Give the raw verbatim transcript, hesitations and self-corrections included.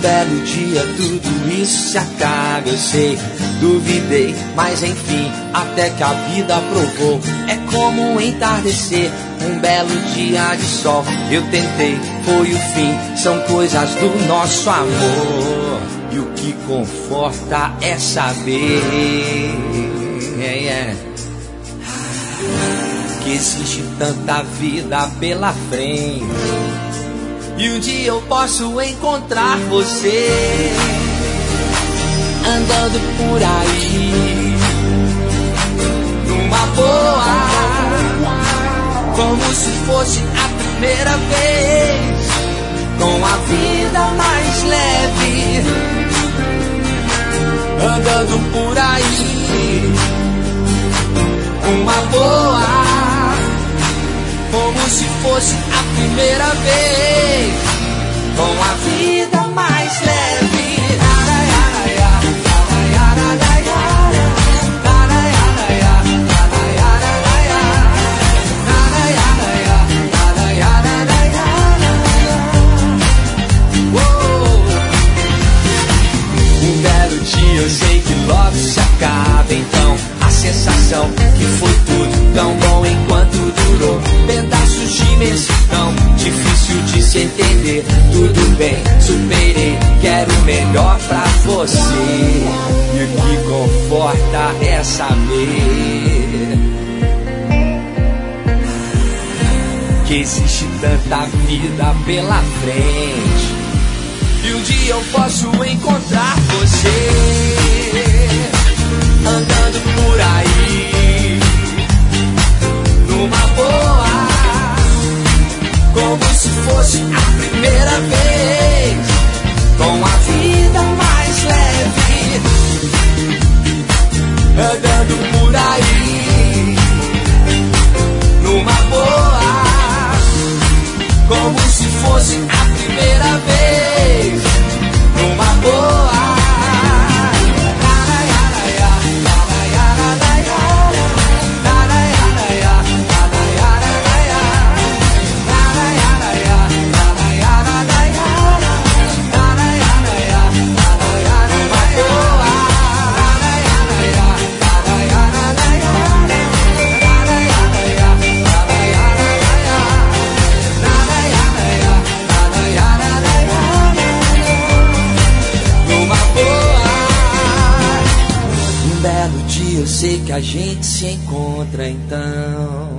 belo dia tudo isso se acaba, eu sei. Duvidei, mas enfim, até que a vida provou. É como um entardecer, um belo dia de sol. Eu tentei, foi o fim, são coisas do nosso amor. E o que conforta é saber yeah, yeah, que existe tanta vida pela frente. E um dia eu posso encontrar você andando por aí numa boa, como se fosse a primeira vez, com a vida mais leve, andando por aí numa boa, como se fosse a primeira vez, com a vida mais leve. Um belo dia eu sei que logo se acaba, então a sensação que foi tudo tão bom enquanto durou. Pedaços de imensidão, difícil de se entender. Tudo bem, superei, quero o melhor pra você. E o que conforta é saber que existe tanta vida pela frente. E um dia eu posso encontrar você andando por aí numa boa, como se fosse a primeira vez, com a vida mais leve, andando por aí numa boa, como se fosse a primeira vez, numa boa. Eu sei que a gente se encontra então.